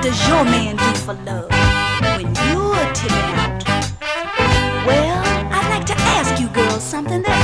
does your man do for love when you're tipping out? Well, I'd like to ask you girls something that